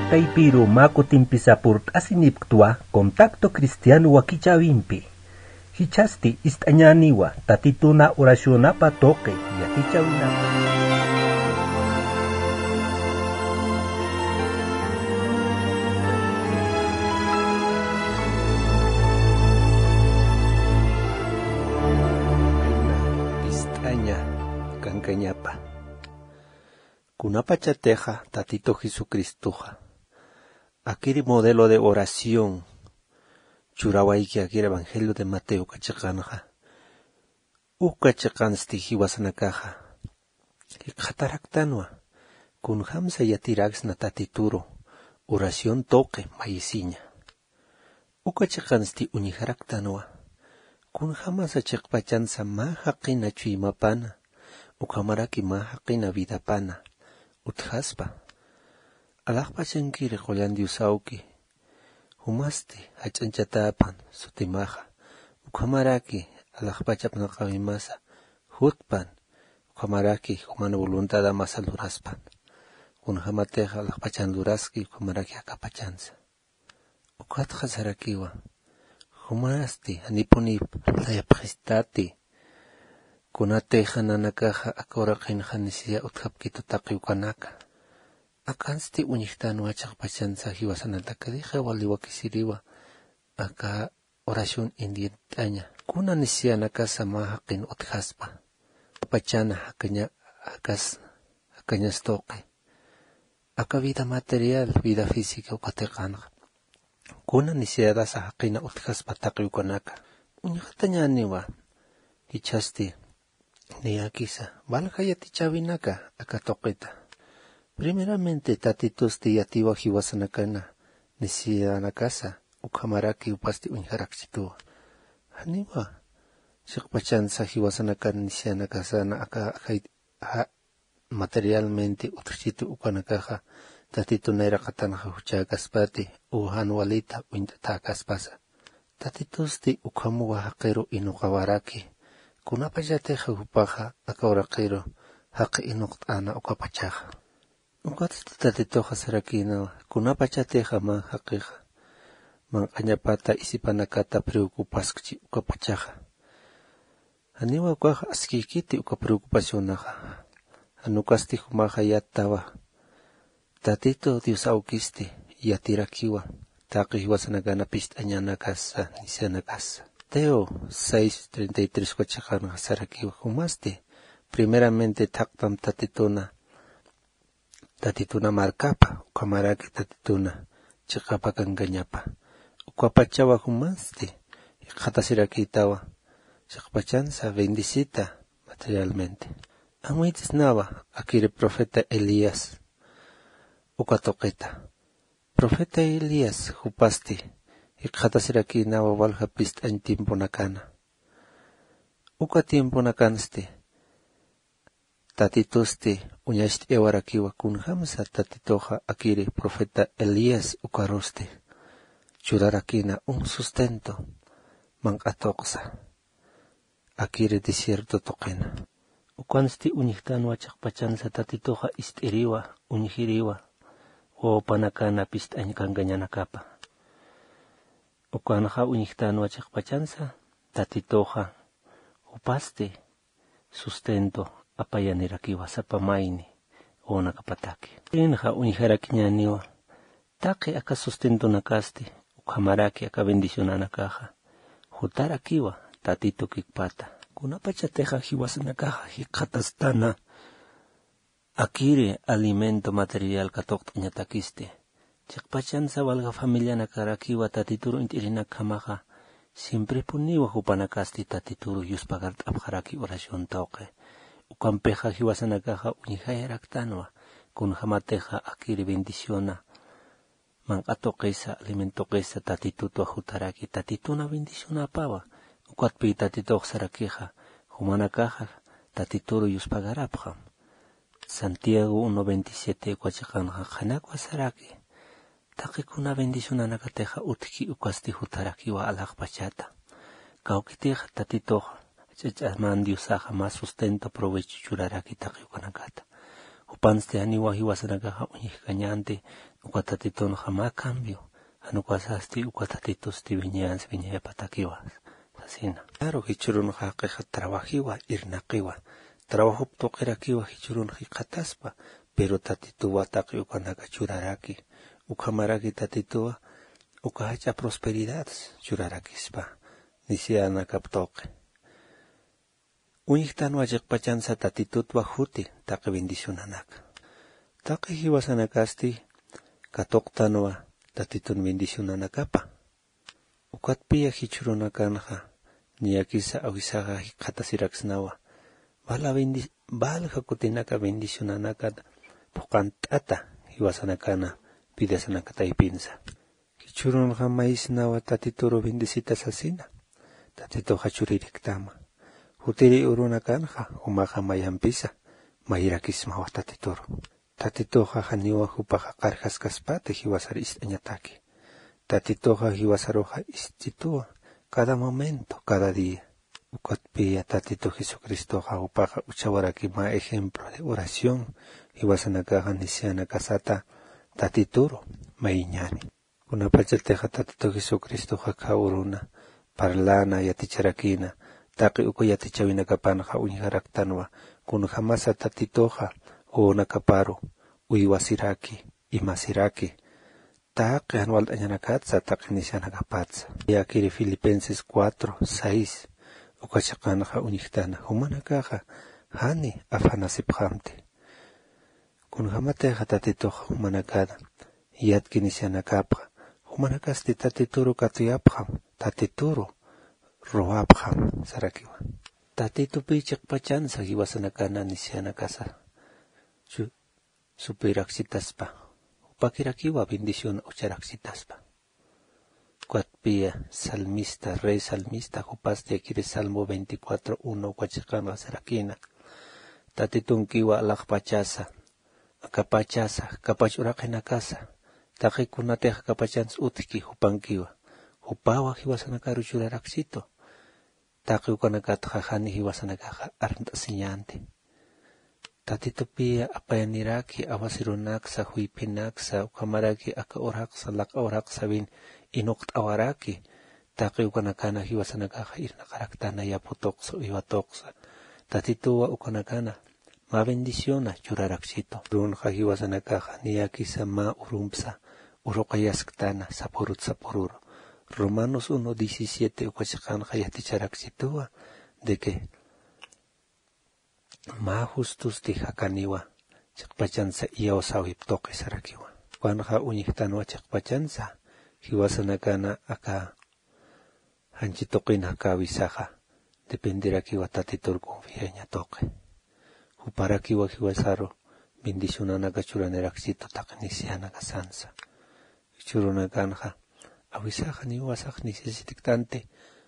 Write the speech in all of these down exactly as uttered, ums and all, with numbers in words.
Taypiru mako timpisapurt asiniptua contacto cristiano wakichawimpi. Hichasti istañaniwa tatituna oracionapa toque yakichawinapa. Istaña kankañapa. Kunapa chateja tatito Jesucristuja. Akiri modelo de oración. Churawaiki akiri evangelio de Mateo kachakanja. Ukachakansti hiwasanakaja. Ikataraktanwa. Kun hamsa yatiraxna tatituro. Oración toque mayisiña. Ukachakansti unijaraktanwa. Kun hamasa chakpachansa mahaqina chuimapana. Ukamaraki mahaqina vidapana. Uthaspa. Alaqpachankiri qollandi usawki. Humaste hachanchatapan sutimaja. Ukamaraki alaqpachapna qawimasa. Hutpan. Ukamaraki humana voluntada masa luraspan. Kunhamateja alaqpachan luraski ukamaraki akapachansa. Ukatja sarakiwa. Humaste anipuni layapjistati. Kunateja nanakaja akora qinjanisia uthapkito taqiukanaka. Akansti uñihtanu achaqpachansa hiwasanaltakadija waliwakisiriwa aka oración indientaña. Kuna nisianaka samahaqin uthaspa. Pachana hakaña akas hakañas toqe. Aka vida material, vida física ukateqanqa. Kuna nisiada sahaqina uthaspa taqiukanaka. Uñiqtañaniwa hichasti niyakisa. Valhayati chabinaka aka toqita. Primeramente tatitusti yatiwa hiwasanakana nisianakasa ukamaraki upasti unjarakchitua. Haniwa shikpachansa hiwasanakana nisianakasana aka ha materialmente utrchitu ukanakaja tatitu nairaqatanqa huchakaspati uhanwalita uintataakaspasa. Tatitusti ukamuwa haqiru inuqawaraki kunapallateja hupaja akauraqiro haqi inuqt'ana ukapachaja. Ukatis tatitoja sarakina kunapachateja man haqiqa man qañapata isipanakata preocupaskchi ukapachaja. Haniwa ukaja askikiti uka preocupacionaja. Hanukasti humaja yattawa. Tatito Dios aukisti yatirakiwa. Taqi hiwasanakana pistañanakasa nisianakasa. Teo seis treinta y tres kwachaqana sarakiwa humasti. Primeramente taqtam tatituna. Tatituna markapa, ukamaraki tatituna, chikapa kankañapa. Ukapachawa humasti, iqatasirakiitawa, chikpachansa bendicita materialmente. Amuitis nawa, akiri profeta Elías, ukatoqita. Profeta Elías hupasti, iqatasiraki nawa walha pist'añ tiempo nakana. Uka tiempo nakansti, tatitusti uñashti ewarakiwa kunhamsa tatitoja akiri profeta Elías ukarusti. Chudarakina un sustento manqatoqsa. Akiri desierto toqina. Ukansti uñihtanu achaqpachansa tatitoja istiriwa, uñhiriwa, wawapanakana pist'añ kankañanakapa. Ukanaja uñihtanu achaqpachansa tatitoja upasti sustento apayanirakiwa sapamaini o nakapataki. Inha unijarakiñaniwa. Taki aka sustento nakasti. Ukamaraki aka bendicionanakaja. Jutarakiwa tatito kikpata. Kunapachateja hiwasanakaja hikatastana. Akiri alimento material katoktañatakiste. Chakpachansa valga familia nakarakiwa tatituru intirinakamaja. Siempre puniwa hupanakasti tatituru yuspagart abjaraki oración tauque. Ukampeja hiwasanakaja unijayraktanwa, kunhamateja akiri bendiciona. Man atoqesa, alimentoqesa tatituto ajutaraki, tatituna bendiciona apawa. Ukatpi tatitoq sarakeja, humanakaja, tatituru yuspagarapja. Santiago uno veintisiete kwachakanja, hanakwa saraki. Takikuna bendiciona nakateja utki ukasti jutarakiwa alaqpachata. Kaukiteja tatitoja. Mandiusaja más sustento provecho churaraki taqiukanakata. Upanste aniwa hiwasanakaja uñihkañante ukatatito jama cambio, anukwasasti ukatatitos ti viñas viña patakiwas, asina. Claro, hichurun jaqueja trabajiwa, irnaqiwa, trabajo toqerakiwa hichurun hiqataspa, pero tatituwa taqi ukanaka churaraki, ukamaraki tatituwa, ukahacha prosperidad churarakispa, nisiana kaptoqe. Uñiktan wajikpachansa tatitutwa huti, taqi bendicionanaka. Taqi hiwasanakasti, katoktanwa tatitun bendicionanakapa. Ukatpiya hichurunakanja, niyakisa awisaga hiqatasiraksnawa. Bala bendi bala hakutinaka bendicionanaka pukantata hiwasanakana pidasanaka taipinsa. Hichurunja maisnawa tatituro bendicita sasina. Tatito hachuririktama. Hutiri urunakanja umaja mayampisa. Mayrakismawa tatituro. Tatitoja janiwa hupaja karjaskaspate hiwasar istañataki. Tatitoja hiwasaroja istitua cada momento, cada día. Ukatpiya tatito Jesucristo ja upaja uchawaraki ma ejemplo de oración hiwasanakaja nisiana kasata tatituro mainyani. Kunapachateja tatito Jesucristo ja ka uruna parlana yaticharakina taqi uko yatichawina kapanja uñijaraktanwa kun jamasa tatitoja o nakaparo uiwasiraki imasiraki taqi anual añanakatsa taqi nisianakapatsa. Yakiri Filipenses cuatro, seis ukachaqanaja uñiktana humanakaja hani afanasiphamte. Kun hamateja tatitoja humanakada yatki nisianakapja humanakasti tatituro katuyapjam tatituro roapjam sarakiwa. Tatito pichak pachansa hiwasanakana nisianakasa supiraksitaspa upakirakiwa bendición ucharaksitaspa. Kuatpia salmista, rey salmista, jupaste aquí Salmo veinticuatro, uno, huachacana sarakina. Tatitun kiwa alakpachasa, akapachasa, kapachuraqina casa. Taqi kunateja kapachans utiki hupankiwa. Hupawa hiwasanakaru churaraksito. Taqi ukanakatja hani hiwasanakaja arntasiñante. Tatito pia apayaniraki awasirunaksa huipinaksa ukamaraki aka oraksa lak oraksa bin inukt awaraki taqi ukanakana hiwasanakaja irnaqaraktana yaputoksa iwatoksa tatituwa ukanakana ma bendiciona churaraksito runja hiwasanakaja niyakisa ma urumpsa uroqayasktana sapurut sapururo. Romanos uno diecisiete ukachaqanja yaticharaksituwa de que ma justus ti hakaniwa chakpachansa iyawsawip toqi sarakiwa. Kuanja uñiktanwa chakpachansa hiwasanakana aka hanchitoqina hakawisaja dependerakiwa tatitur confiaña toqi. Huparakiwa hiwasaro bendicionanaka churaneraksito taqinisianaka sansa. Churunakanja awisaja niwasaj necesitante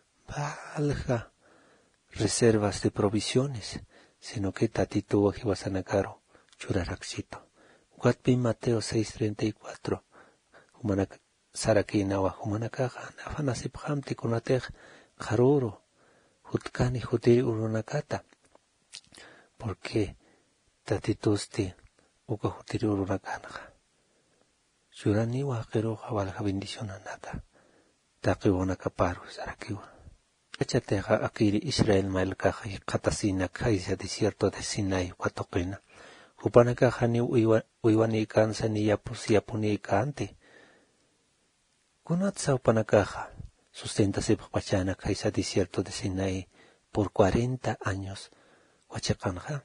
valja reservas de provisiones, sino que tatituwa hiwasanakaro churaraksito. Ukatpi Mateo seis treinta y cuatro humanaka sarakinawa humanakaja afanasiphamti kunatej qaruro hutkani hutiri urunakata porque tatitusti uka hutiri urunakanja churaniwa qiruja walja bendicionanaka taqiwanakaparu sarakiwa. Kachateja akiri Israel malkaja hiqatasina kaisa desierto de Sinai watoqina. Hupanakaja ni uiwani kansa ni yapus yapuni kante. Kunatsa upanakaja sustenta sepachana kaisa desierto de Sinai por cuarenta años. Wachakanja.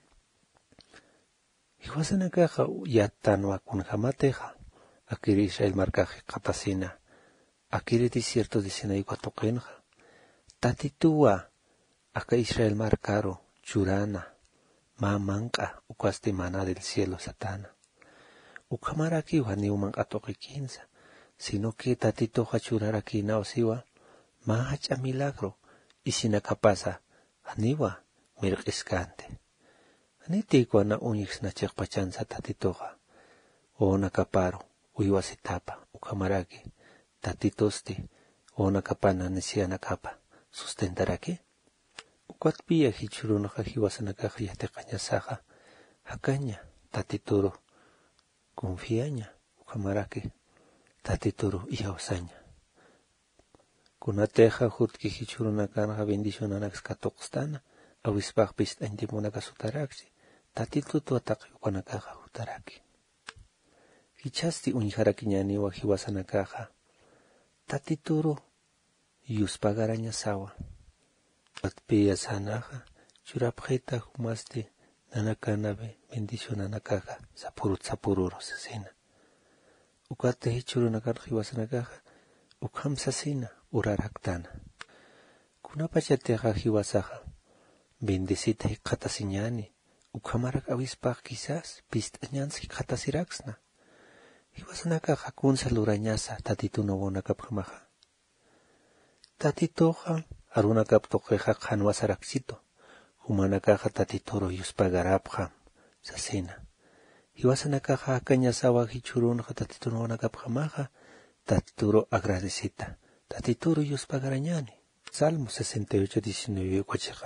Hiwasanakaja yatanwa kunjamateja akiri Israel malkaja hiqatasina. Akiri desierto de Sinai watoqinja. Tatituwa aka Israel marcaro churana mamanka ukaste mana del cielo satana. Ukamarakiwa ni umanka toqikinsa, sino que tatitoja churarakina osiwa mahacha milagro isinakapasa aniwa mirqiskante. Anitikwa na uñixna chikpachansa tatitoja o nakaparo uiwasitapa ukamaraki tatitosti o nakapana nisianakapa. Sustentaraki. Ukatpiya hichurunaja hiwasanakaja yatikañasaja hakaña tatituro confiaña ukamaraki tatituru ihawasaña. Kunateja jutki hichurunakanja bendicionanax katoqstana, awispaqpis antimunaka sutaraksi, tatitutu ataqi ukanakaja jutaraki. Hichasti unijaraki ñaniwa hiwasanakaja, tatituru yuspagaraña sawa. Atpiya sanaja, churapjeta humaste nanakanabe bendicionanakaja, sapurut sapururo sasina. Ukate hichurunakanja hiwasanakaja, ukam sasina. Uraraktana. Kunapachateja hiwasaja, bendecita hikatasiñani, ukamarak awispaq quizás, pistañans hikatasiraksna. Hiwasanakaja kunsalurañasa tatitunogonakapjamaja. Tatitoja arunakaptojeja qhanwasaraksito, humanakaja tatitoro yuspagarapja, sasina. Hiwasanakaja akañasawa hichurunja tatitunogonakapjamaja, tatituro agradecita. Tatituru yuspagarañani. Salmo sesenta y ocho, diecinueve.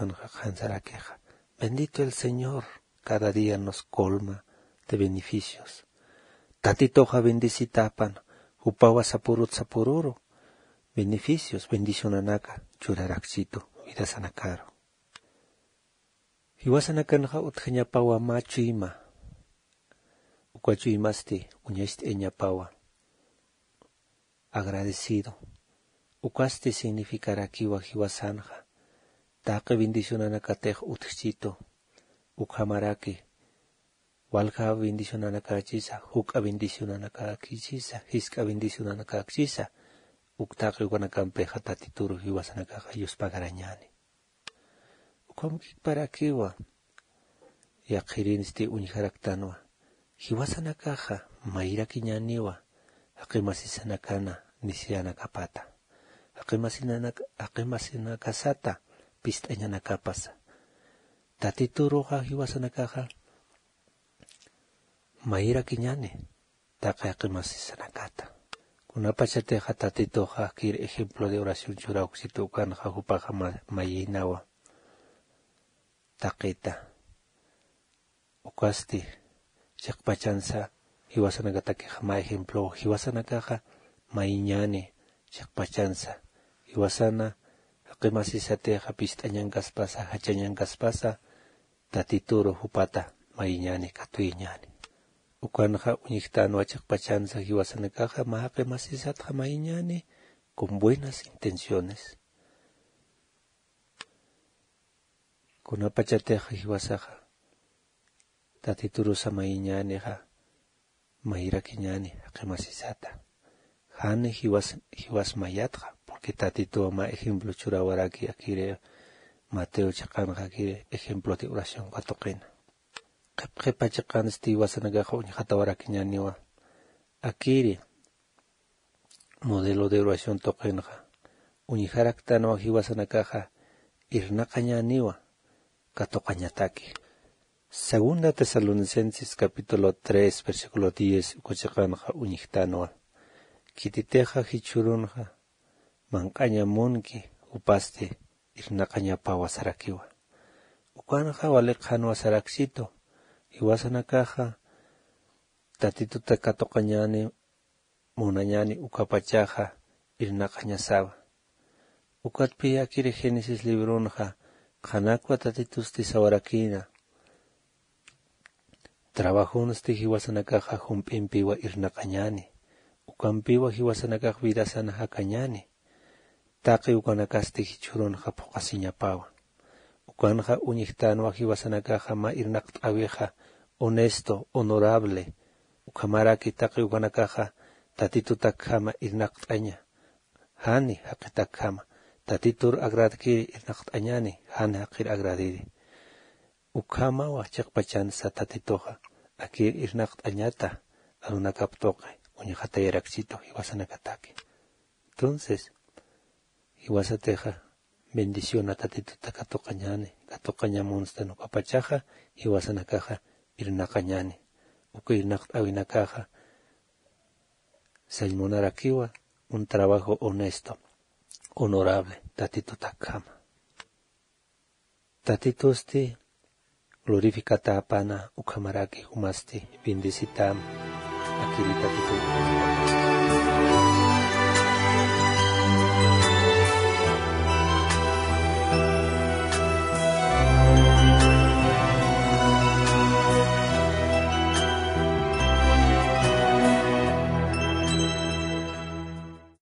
Bendito el Señor, cada día nos colma de beneficios. Tatitoja bendicitapan, upawa sapurut sapururu. Beneficios, bendicionanaka, churaraxito, vida sanakaro. Hiwasanakanja utjañapawa machuima. Ukwachuimasti, uñaiste eñapawa. Agradecido. Ukaste significará kiwa hiwasanja. Taque bendicionanakatej utchito. Ukhamaraki. Walka bendicionanakachisa. Huk'a bendicionanakachisa. Hiska bendicionanakachisa. Uktaqi wanakampeja tatituru hiwasanakaja yuspagarañani. Ukamkik para kiwa. Yaqirinsti unijaraktanwa. Hiwasanakaja mairaki ñaniwa. Aqimasisanakana nisyanakapata. Aqimasinakasata pistañanakapasa. Tatituruja hiwasanakaja maira kiñane taqa aqimasisanakata. Kunapachateja tatitoja kir ejemplo de oración churauxito ukanja hupaja mayinawa taqita. Ukasti chakpachansa hiwasanakatakeja ma ejemplo hiwasanakaja mayiñane chakpachansa. Hiwasana aqimasisateja pistañankaspasa hachañankaspasa tatituru hupata mayiñane katuyiñane. Ukanja uñiktanwa chakpachansa hiwasanakaja ma aqimasisatja mayiñane con buenas intenciones. Kunapachateja hiwasaja tatituru samayiñaneja mairakiñane aqimasisata. Hane hiwas hiwas mayatja, porque tatito ma ejemplo churawaraki akire Mateo chakanja akire ejemplo de oración katoqena. Qepqepa chaqansti hiwasanakaja uñijatawaraki ñaniwa. Akire modelo de oración toqenja. Uñijaraktanwa hiwasanakaja irnaqa ñaniwa katoqañataki. Segunda Tesalonicenses capítulo tres versículo diez ukuchaqanja uñijtanwa. Kititeja hichurunja, mancaña munki, upaste, irnacaña pawasarakiwa. Ukanja walekhan wasaraksito, hiwasanakaja, tatituta katoqañani, munañani ukapachaja, irnacaña sawa. Ukatpi akire Génesis librunja, kanakwa tatitusti sawarakina. Trabajunsti hiwasanakaja humpimpiwa irnacañani. Ukampiwa hiwasanakaj vidasana hakañani. Taqi ukanakasti hichurunja puqasiñapawa. Ukanja uñijtanwa hiwasanakaja ma irnaqt'awiqa honesto, honorable. Ukamaraki taqi ukanakaja tatitutakjama irnaqt'aña. Hani haqitakjama. Tatitur agradkiri irnaqt'añani. Hani haqir agradiri. Ukamawa chaqpachansa tatitoja. Akir irnaqt'añata arunakaptoqe. Uñijatayaraksito hiwasanakataki. Entonces, hiwasateja bendiciona tatituta katoqañani, katoqañamunsta nukapachaja, hiwasanakaja irnaqañani. Uka irnaqt'awinakaja salmonarakiwa un trabajo honesto, honorable, tatitutakama. Tatitusti glorificata apana ukamaraki humasti bendicitam. Akiripatitu.